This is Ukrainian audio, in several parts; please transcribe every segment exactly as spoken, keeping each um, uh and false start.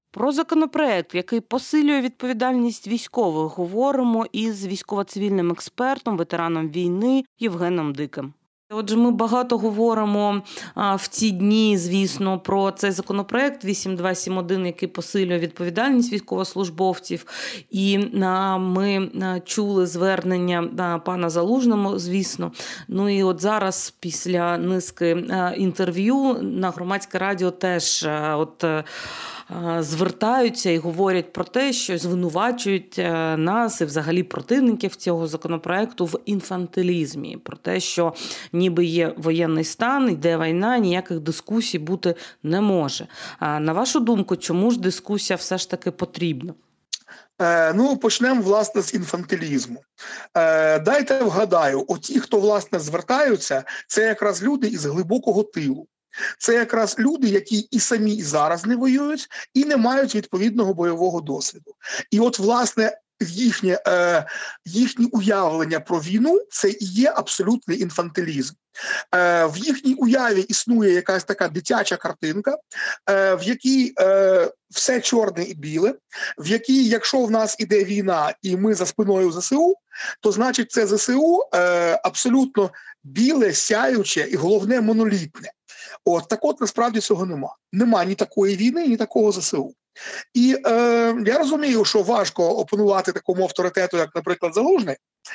Про законопроект, який посилює відповідальність військових, говоримо із військово-цивільним експертом, ветераном війни Євгеном Диким. Отже, ми багато говоримо а, в ці дні, звісно, про цей законопроект вісім два сім один, який посилює відповідальність військовослужбовців. І а, ми а, чули звернення а, пана Залужного, звісно. Ну і от зараз, після низки а, інтерв'ю, на Громадське радіо теж а, от, а, звертаються і говорять про те, що звинувачують нас і взагалі противників цього законопроекту в інфантилізмі. Про те, що ніби є воєнний стан, йде війна, ніяких дискусій бути не може. А на вашу думку, чому ж дискусія все ж таки потрібна? Е, ну, почнемо, власне, з інфантилізму. Е, дайте вгадаю, оті, хто, власне, звертаються, це якраз люди із глибокого тилу. Це якраз люди, які і самі і зараз не воюють, і не мають відповідного бойового досвіду. І от, власне, їхнє, е, їхнє уявлення про війну – це і є абсолютний інфантилізм. Е, в їхній уяві існує якась така дитяча картинка, е, в якій е, все чорне і біле, в якій, якщо в нас іде війна і ми за спиною ЗСУ, то значить це ЗСУ е, абсолютно біле, сяюче і, головне, монолітне. От, так от, насправді, цього нема. Нема ні такої війни, ні такого ЗСУ. І е, я розумію, що важко опанувати такому авторитету, як, наприклад, Залужний,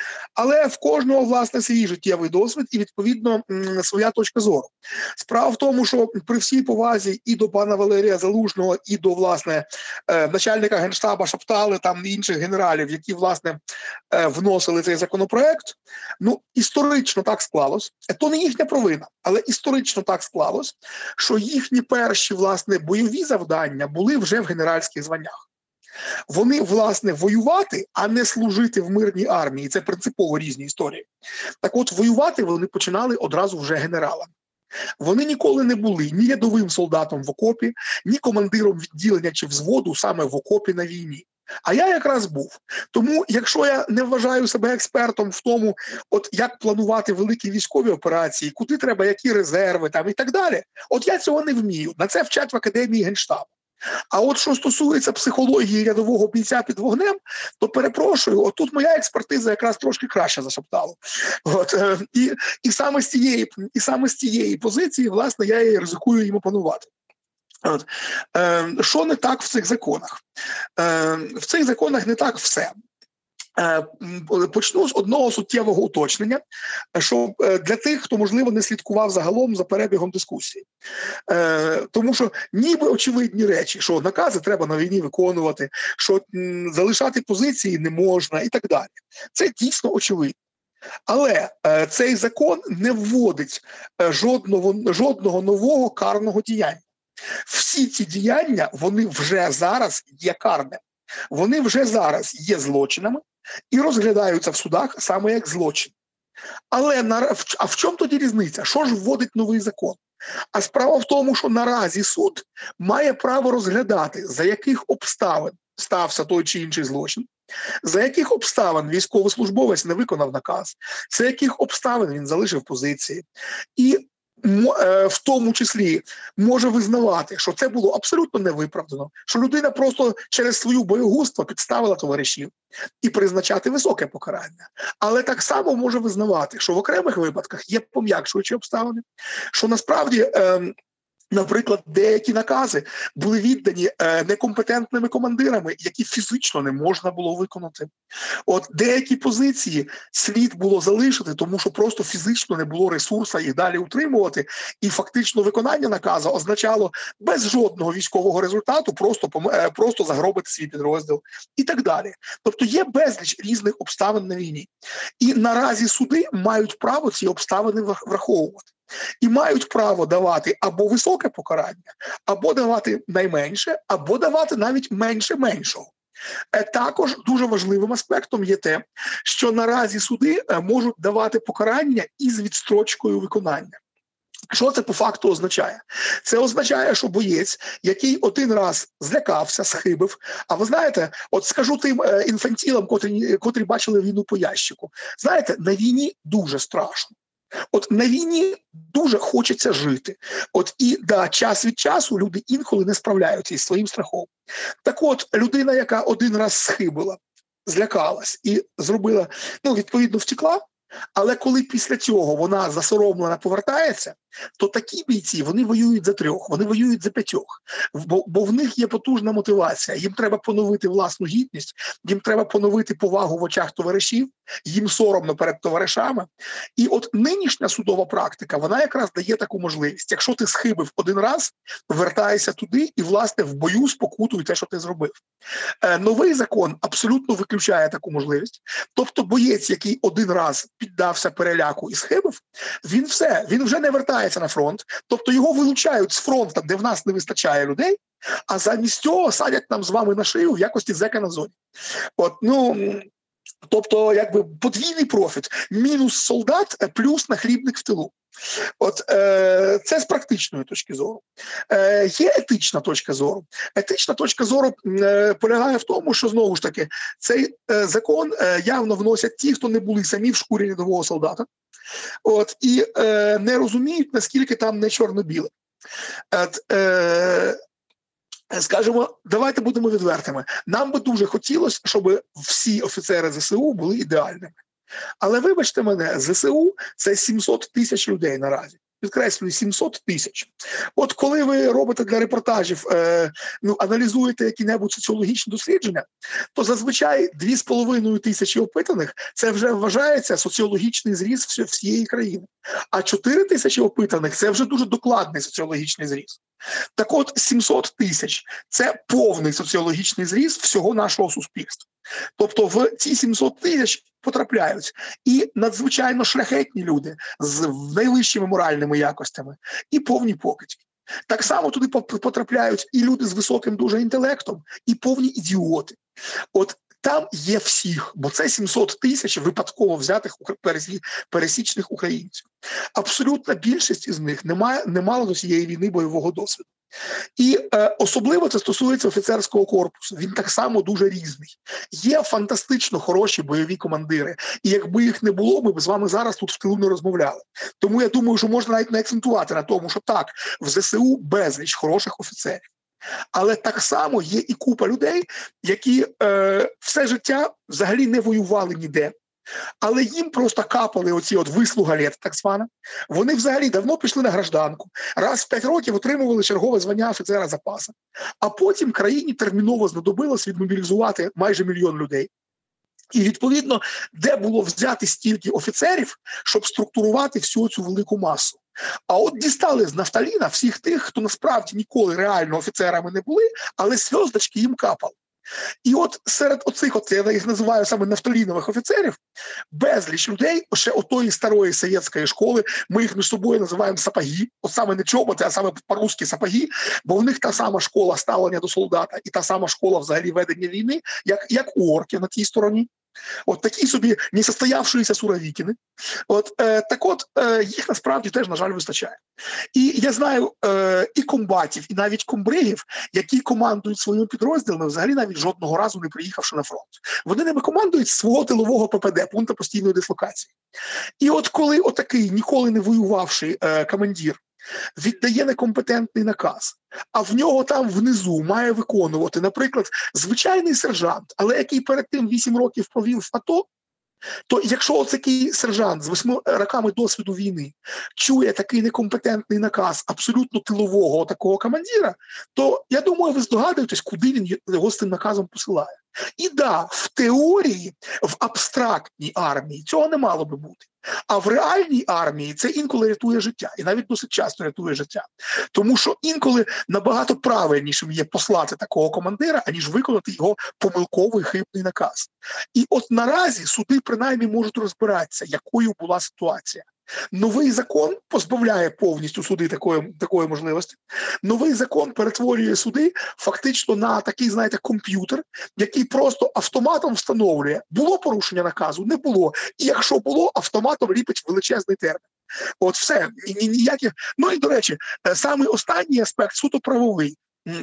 але в кожного, власне, свій життєвий досвід і, відповідно, своя точка зору. Справа в тому, що при всій повазі і до пана Валерія Залужного, і до, власне, начальника Генштаба Шаптали, там інших генералів, які, власне, вносили цей законопроект, ну, історично так склалось, то не їхня провина, але історично так склалось, що їхні перші, власне, бойові завдання були вже в генеральських званнях. Вони, власне, воювати, а не служити в мирній армії. Це принципово різні історії. Так от, воювати вони починали одразу вже генералами. Вони ніколи не були ні рядовим солдатом в окопі, ні командиром відділення чи взводу саме в окопі на війні. А я якраз був. Тому, якщо я не вважаю себе експертом в тому, от як планувати великі військові операції, куди треба, які резерви там і так далі, от я цього не вмію. На це вчать в Академії Генштабу. А от що стосується психології рядового бійця під вогнем, то перепрошую, от тут моя експертиза якраз трошки краще за Шапталу. От, е, і, і, саме з цієї, і саме з цієї позиції, власне, я і ризикую їм опанувати. От, е, що не так в цих законах? Е, в цих законах не так все. Почну з одного суттєвого уточнення, що для тих, хто, можливо, не слідкував загалом за перебігом дискусії. Тому що ніби очевидні речі, що накази треба на війні виконувати, що залишати позиції не можна і так далі. Це дійсно очевидно. Але цей закон не вводить жодного, жодного нового карного діяння. Всі ці діяння, вони вже зараз є карними. Вони вже зараз є злочинами і розглядаються в судах саме як злочин. Але на, а в чому тоді різниця? Що ж вводить новий закон? А справа в тому, що наразі суд має право розглядати, за яких обставин стався той чи інший злочин, за яких обставин військовослужбовець не виконав наказ, за яких обставин він залишив позиції. І в тому числі може визнавати, що це було абсолютно невиправдано, що людина просто через свою боєгузтво підставила товаришів і призначати високе покарання. Але так само може визнавати, що в окремих випадках є пом'якшуючі обставини, що насправді... Е Наприклад, деякі накази були віддані е, некомпетентними командирами, які фізично не можна було виконати. От деякі позиції слід було залишити, тому що просто фізично не було ресурсу їх далі утримувати, і фактично виконання наказу означало без жодного військового результату просто, е, просто загробити свій підрозділ і так далі. Тобто є безліч різних обставин на війні. І наразі суди мають право ці обставини враховувати. І мають право давати або високе покарання, або давати найменше, або давати навіть менше меншого. Також дуже важливим аспектом є те, що наразі суди можуть давати покарання із відстрочкою виконання. Що це по факту означає? Це означає, що боєць, який один раз злякався, схибив, а ви знаєте, от скажу тим інфантілам, котрі, котрі бачили війну по ящику, знаєте, на війні дуже страшно. От на війні дуже хочеться жити. От і да, час від часу люди інколи не справляються із своїм страхом. Так от, людина, яка один раз схибила, злякалась і зробила, ну, відповідно, втекла, але коли після цього вона засоромлена повертається, то такі бійці, вони воюють за трьох, вони воюють за п'ятьох, бо, бо в них є потужна мотивація, їм треба поновити власну гідність, їм треба поновити повагу в очах товаришів, їм соромно перед товаришами. І от нинішня судова практика, вона якраз дає таку можливість. Якщо ти схибив один раз, вертайся туди і, власне, в бою спокутуй те, що ти зробив. Е, новий закон абсолютно виключає таку можливість. Тобто боєць, який один раз піддався переляку і схибив, він все, він вже не вертається на фронт. Тобто його вилучають з фронту, де в нас не вистачає людей, а замість цього садять нам з вами на шию в якості зека на зоні. От, ну... Тобто, якби подвійний профіт. Мінус солдат, плюс нахлібник в тилу. От е, це з практичної точки зору. Е, Є етична точка зору. Етична точка зору е, полягає в тому, що, знову ж таки, цей е, закон е, явно вносять ті, хто не були самі в шкурі рядового солдата. От, і е, не розуміють, наскільки там не чорно-біле. От, е, Скажімо, давайте будемо відвертими. Нам би дуже хотілося, щоб всі офіцери ЗСУ були ідеальними. Але вибачте мене, ЗСУ – це сімсот тисяч людей наразі. Підкреслюю, сімсот тисяч. От коли ви робите для репортажів, е, ну, аналізуєте які-небудь соціологічні дослідження, то зазвичай дві з половиною тисячі опитаних – це вже вважається соціологічний зріз всієї країни. А чотири тисячі опитаних – це вже дуже докладний соціологічний зріз. Так от, сімсот тисяч – це повний соціологічний зріз всього нашого суспільства. Тобто в ці сімсот тисяч потрапляють і надзвичайно шляхетні люди з найвищими моральними якостями, і повні покидьки. Так само туди потрапляють і люди з високим дуже інтелектом, і повні ідіоти. От там є всіх, бо це сімсот тисяч випадково взятих пересічних українців. Абсолютна більшість із них не, має, не мала до цієї війни бойового досвіду. І е, особливо це стосується офіцерського корпусу. Він так само дуже різний. Є фантастично хороші бойові командири. І якби їх не було, ми б з вами зараз тут в тилу не розмовляли. Тому я думаю, що можна навіть не акцентувати на тому, що так, в ЗСУ безліч хороших офіцерів. Але так само є і купа людей, які е, все життя взагалі не воювали ніде. Але їм просто капали оці от вислуга літ, так звана. Вони взагалі давно пішли на гражданку, раз в п'ять років отримували чергове звання офіцера запасу. А потім країні терміново знадобилось відмобілізувати майже мільйон людей. І, відповідно, де було взяти стільки офіцерів, щоб структурувати всю цю велику масу? А от дістали з нафталіна всіх тих, хто насправді ніколи реально офіцерами не були, але зв'язочки їм капали. І от серед оцих, от, я їх називаю саме нафталінових офіцерів, безліч людей, ще отої старої совєтської школи, ми їх між собою називаємо сапоги, от саме не чоботи, а саме по-русски сапоги, бо в них та сама школа ставлення до солдата і та сама школа взагалі ведення війни, як, як у орків на тій стороні. От такі собі несостоявшиеся суровікіни. От, е, так от, е, їх насправді теж, на жаль, вистачає. І я знаю е, і комбатів, і навіть комбригів, які командують своїми підрозділами, взагалі навіть жодного разу не приїхавши на фронт. Вони ними командують свого тилового ППД, пункту постійної дислокації. І от коли отакий, ніколи не воювавший е, командир віддає некомпетентний наказ, а в нього там внизу має виконувати, наприклад, звичайний сержант, але який перед тим вісім років провів в АТО, то якщо оцей сержант з восьми роками досвіду війни чує такий некомпетентний наказ абсолютно тилового такого командира, то, я думаю, ви здогадуєтесь, куди він його з цим наказом посилає. І да, в теорії, в абстрактній армії цього не мало би бути. А в реальній армії це інколи рятує життя, і навіть досить часто рятує життя. Тому що інколи набагато правильнішим є послати такого командира, аніж виконати його помилковий хибний наказ. І от наразі суди принаймні можуть розбиратися, якою була ситуація. Новий закон позбавляє повністю суди такої, такої можливості. Новий закон перетворює суди фактично на такий, знаєте, комп'ютер, який просто автоматом встановлює, було порушення наказу, не було. І якщо було, автоматом ліпить величезний термін. От все, і ніяких. Ну і, до речі, саме останній аспект суто правовий.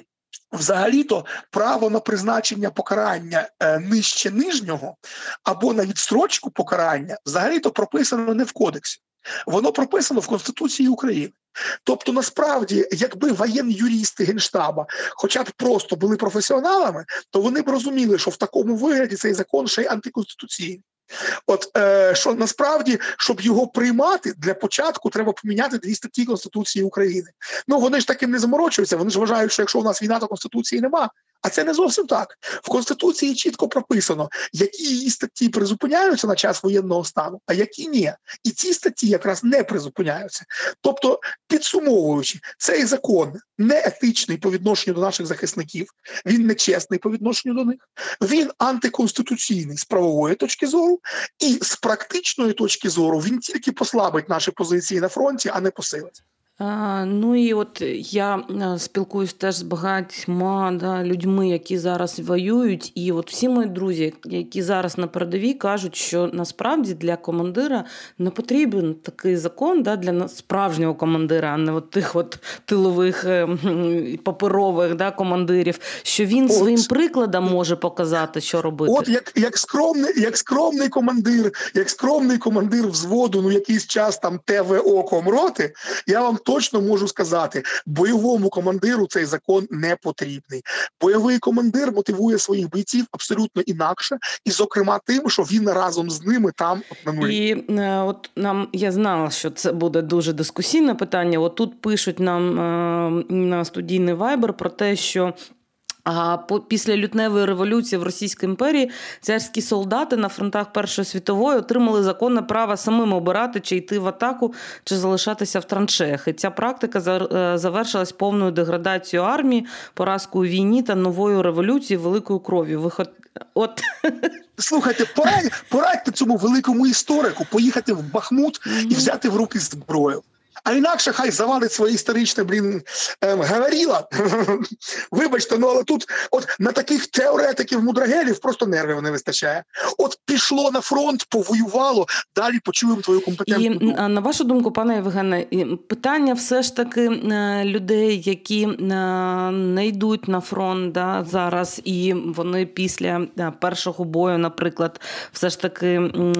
Взагалі-то право на призначення покарання е, нижче нижнього або на відстрочку покарання взагалі-то прописано не в кодексі. Воно прописано в Конституції України. Тобто, насправді, якби воєнні юристи Генштаба хоча б просто були професіоналами, то вони б розуміли, що в такому вигляді цей закон ще й антиконституційний. От е, що насправді, щоб його приймати, для початку треба поміняти дві статті Конституції України. Ну вони ж таким не заморочуються, вони ж вважають, що якщо у нас війна, то Конституції нема. А це не зовсім так. В Конституції чітко прописано, які її статті призупиняються на час воєнного стану, а які ні. І ці статті якраз не призупиняються. Тобто, підсумовуючи, цей закон не етичний по відношенню до наших захисників, він не чесний по відношенню до них, він антиконституційний з правової точки зору, і з практичної точки зору він тільки послабить наші позиції на фронті, а не посилить. А, ну і от я а, спілкуюсь теж з багатьма да, людьми, які зараз воюють, і от всі мої друзі, які зараз на передовій, кажуть, що насправді для командира не потрібен такий закон, да, для справжнього командира, а не от тих от тилових паперових да, командирів, що він от своїм прикладом може показати, що робити. От як, як, скромний, як скромний командир, як скромний командир взводу, ну якийсь час там Те Ве О комроти, я вам точно можу сказати, бойовому командиру цей закон не потрібний. Бойовий командир мотивує своїх бійців абсолютно інакше, і зокрема тим, що він разом з ними там от на нулі. І е, от нам, я знала, що це буде дуже дискусійне питання. От тут пишуть нам е, на студійний Viber про те, що А після лютневої революції в Російській імперії царські солдати на фронтах Першої світової отримали законне право самим обирати, чи йти в атаку, чи залишатися в траншеях. І ця практика завершилась повною деградацією армії, поразкою у війні та новою революцією, великою кров'ю. Виход... От... Слухайте, порадь, порадьте цьому великому історику поїхати в Бахмут і взяти в руки зброю. А інакше хай завалить своє історичне, блін, ем, говорила. Вибачте, ну але тут от на таких теоретиків-мудрагелів просто нервів не вистачає. От пішло на фронт, повоювало, далі почуємо твою компетентну думку. І на вашу думку, пане Євгене, питання все ж таки людей, які не йдуть на фронт да, зараз, і вони після першого бою, наприклад, все ж таки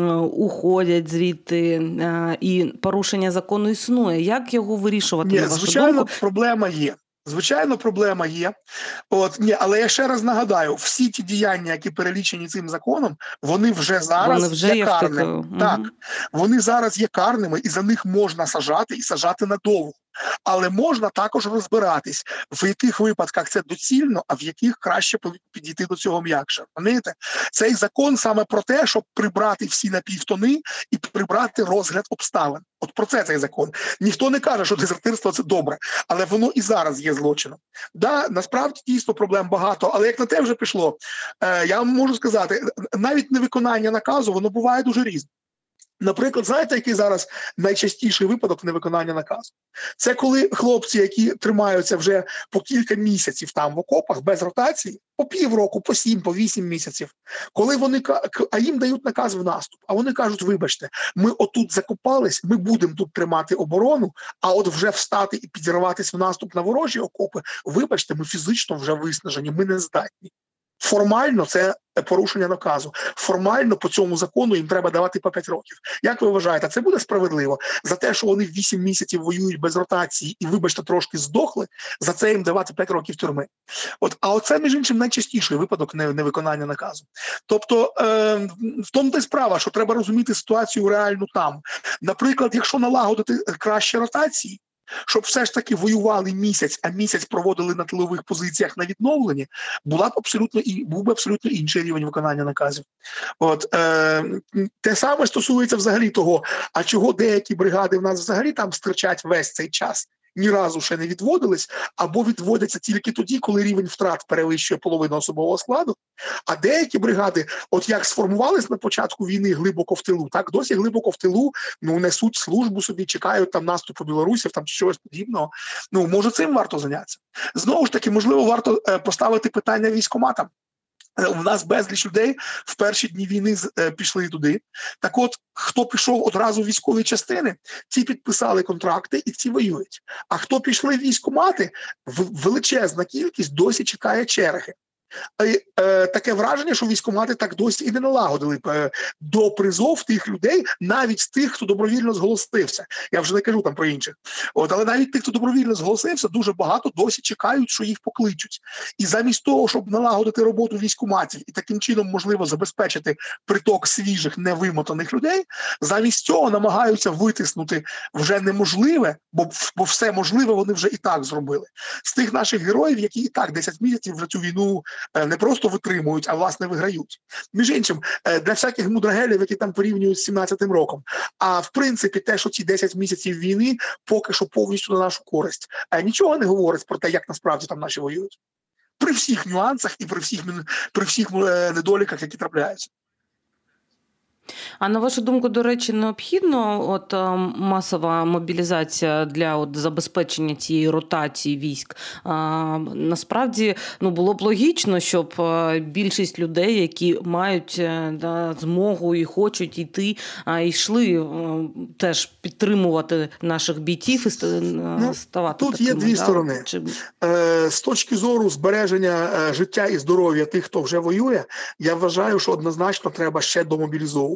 уходять звідти, і порушення закону існує. Як його вирішувати, Ні, на вашу звичайно, думку? проблема є. Звичайно, проблема є. От, ні, але я ще раз нагадаю, всі ті діяння, які перелічені цим законом, вони вже зараз вони вже є, є карними. Угу. Так, вони зараз є карними, і за них можна сажати, і сажати надовго. Але можна також розбиратись, в яких випадках це доцільно, а в яких краще підійти до цього м'якше. Розумієте? Цей закон саме про те, щоб прибрати всі напівтони і прибрати розгляд обставин. От про це цей закон. Ніхто не каже, що дезертирство – це добре, але воно і зараз є злочином. Да, насправді, дійсно, проблем багато, але як на те вже пішло, е, я вам можу сказати, навіть невиконання наказу, воно буває дуже різне. Наприклад, знаєте, який зараз найчастіший випадок невиконання наказу? Це коли хлопці, які тримаються вже по кілька місяців там в окопах без ротації, по півроку, по сім, по вісім місяців, коли вони, а їм дають наказ в наступ, а вони кажуть, вибачте, ми отут закопались, ми будемо тут тримати оборону, а от вже встати і підірватися в наступ на ворожі окопи, вибачте, ми фізично вже виснажені, ми не здатні. Формально це порушення наказу. Формально по цьому закону їм треба давати по п'ять років. Як ви вважаєте, це буде справедливо? За те, що вони вісім місяців воюють без ротації і, вибачте, трошки здохли, за це їм давати п'ять років тюрми. От, а оце, між іншим, найчастіший випадок невиконання наказу. Тобто, е, в тому та й справа, що треба розуміти ситуацію реальну там. Наприклад, якщо налагодити краще ротації, щоб все ж таки воювали місяць, а місяць проводили на тилових позиціях на відновленні, була б абсолютно і був би абсолютно інший рівень виконання наказів. От е, те саме стосується взагалі того, а чого деякі бригади в нас взагалі там стирчать весь цей час, ні разу ще не відводились, або відводяться тільки тоді, коли рівень втрат перевищує половину особового складу. А деякі бригади, от як сформувались на початку війни глибоко в тилу, так досі глибоко в тилу, ну, несуть службу собі, чекають там наступу білорусів, там чогось подібного. Ну, може, цим варто зайнятися. Знову ж таки, можливо, варто е, поставити питання військкоматам. У нас безліч людей в перші дні війни е, пішли туди. Так от, хто пішов одразу в військові частини, ті підписали контракти і ці воюють. А хто пішли в військкомати, величезна кількість досі чекає черги. е, е, таке враження, що військкомати так досі і не налагодили е, до призов тих людей, навіть з тих, хто добровільно зголосився. Я вже не кажу там про інших. От, але навіть тих, хто добровільно зголосився, дуже багато досі чекають, що їх покличуть. І замість того, щоб налагодити роботу військкоматів і таким чином, можливо, забезпечити приток свіжих, невимотаних людей, замість цього намагаються витиснути вже неможливе, бо, бо все можливе вони вже і так зробили. З тих наших героїв, які і так десять місяців вже цю війну не просто витримують, а власне виграють. Між іншим, для всяких мудрагелів, які там порівнюють з сімнадцятим роком. А в принципі, те, що ці десять місяців війни поки що повністю на нашу користь, нічого не говорить про те, як насправді там наші воюють. При всіх нюансах і при всіх, при всіх недоліках, які трапляються. А на вашу думку, до речі, необхідно от масова мобілізація для от забезпечення цієї ротації військ? А, насправді, ну, було б логічно, щоб більшість людей, які мають да, змогу і хочуть йти, а, йшли теж підтримувати наших бійців і ставати ну, тут такими. Тут є дві да? сторони. Чи... Е, з точки зору збереження життя і здоров'я тих, хто вже воює, я вважаю, що однозначно треба ще домобілізовувати.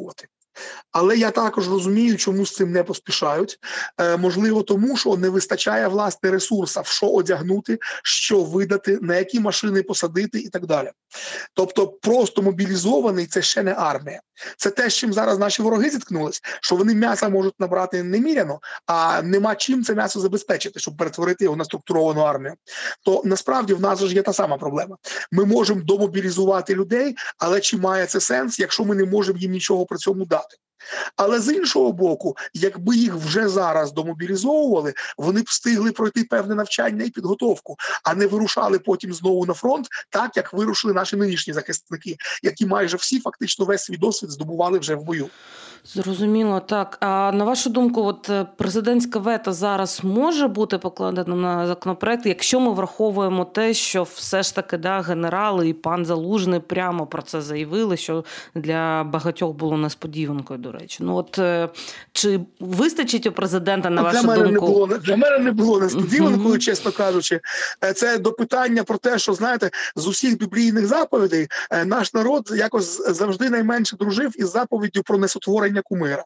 Але я також розумію, чому з цим не поспішають. Е, можливо, тому, що не вистачає, власне, ресурсів, що одягнути, що видати, на які машини посадити і так далі. Тобто просто мобілізований – це ще не армія. Це те, з чим зараз наші вороги зіткнулись, що вони м'яса можуть набрати неміряно, а нема чим це м'ясо забезпечити, щоб перетворити його на структуровану армію. То насправді в нас ж є та сама проблема. Ми можемо домобілізувати людей, але чи має це сенс, якщо ми не можемо їм нічого при цьому дати? Але з іншого боку, якби їх вже зараз домобілізовували, вони б встигли пройти певне навчання і підготовку, а не вирушали потім знову на фронт, так як вирушили наші нинішні захисники, які майже всі фактично весь свій досвід здобували вже в бою. Зрозуміло, так. А на вашу думку, от президентське вето зараз може бути покладеним на законопроект, якщо ми враховуємо те, що все ж таки да, генерали і пан Залужний прямо про це заявили, що для багатьох було несподіванкою, до речі. Ну от чи вистачить у президента, на вашу для мене думку? Не було, для мене не було несподіванкою, mm-hmm. чесно кажучи. Це до питання про те, що, знаєте, з усіх біблійних заповідей наш народ якось завжди найменше дружив із заповіддю про несотворення кумира.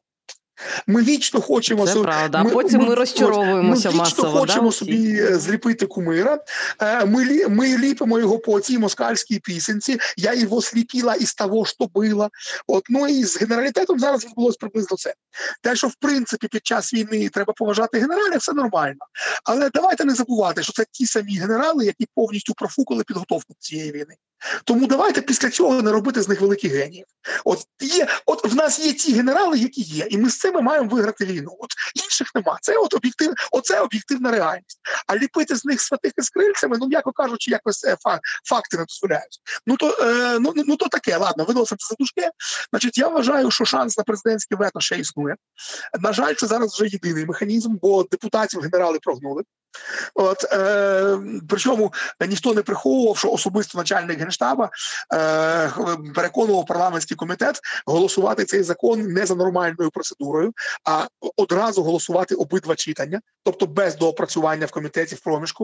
Ми вічно хочемо це собі, правда. Ми, потім ми, ми розчаровуємося ми масово. Ми вічно хочемо да, собі зліпити кумира. Ми, ми ліпимо його по цій москальській пісенці. Я його сліпіла із того, що було. От, ну і з генералітетом зараз відбулося приблизно це. Те, що в принципі під час війни треба поважати генералів, все нормально. Але давайте не забувати, що це ті самі генерали, які повністю профукали підготовку цієї війни. Тому давайте після цього не робити з них великих геніїв. От є, от в нас є ті генерали, які є, і ми з цими маємо виграти війну. От інших нема. Це от об'єктив, оце об'єктивна реальність. А ліпити з них святих із крильцями, ну м'яко кажучи, якось е, факти не дозволяють. Ну то е, ну, ну то таке. Ладно, виносимо це за дужки. Значить, я вважаю, що шанс на президентське вето ще існує. На жаль, це зараз вже єдиний механізм, бо депутатів генерали прогнули. От, е, причому ніхто не приховував, що особисто начальник Генштаба е, переконував парламентський комітет голосувати цей закон не за нормальною процедурою, а одразу голосувати обидва читання, тобто без доопрацювання в комітеті в проміжку.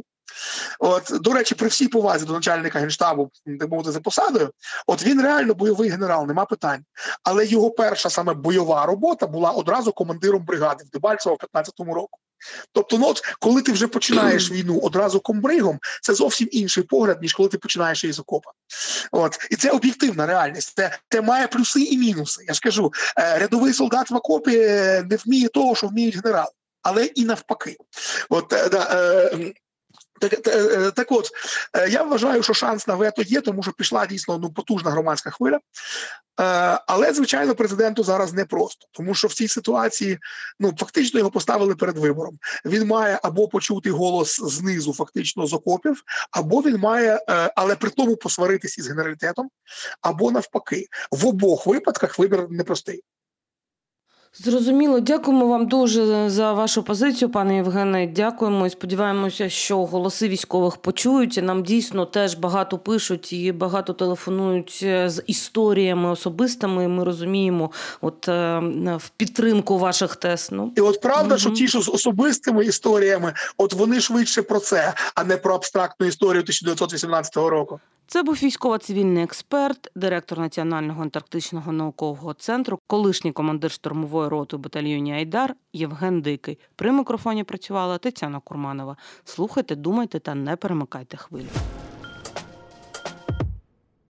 От, до речі, при всій повазі до начальника Генштабу, так мовити, за посадою, от він реально бойовий генерал, нема питань. Але його перша саме бойова робота була одразу командиром бригади в Дебальцево в п'ятнадцятому року. Тобто, ну, от, коли ти вже починаєш війну одразу комбригом, це зовсім інший погляд, ніж коли ти починаєш її з окопа. От. І це об'єктивна реальність. Це, це має плюси і мінуси. Я ж кажу, е, рядовий солдат в окопі не вміє того, що вміють генерали. Але і навпаки. От, е, да, е, Так, так, так от, я вважаю, що шанс на вето є, тому що пішла дійсно ну, потужна громадська хвиля. Але, звичайно, президенту зараз непросто, тому що в цій ситуації ну, фактично його поставили перед вибором. Він має або почути голос знизу, фактично з окопів, або він має, але при тому посваритись із генералітетом, або навпаки. В обох випадках вибір непростий. Зрозуміло. Дякуємо вам дуже за вашу позицію, пане Євгене. Дякуємо і сподіваємося, що голоси військових почують. Нам дійсно теж багато пишуть і багато телефонують з історіями особистими. І ми розуміємо от в підтримку ваших тез. Ну. І от правда, угу. що ті, що з особистими історіями, от вони швидше про це, а не про абстрактну історію тисяча дев'ятсот вісімнадцятого року. Це був військово-цивільний експерт, директор Національного антарктичного наукового центру, колишній командир штурмової роти у батальйоні «Айдар» Євген Дикий. При мікрофоні працювала Тетяна Курманова. Слухайте, думайте та не перемикайте хвилі.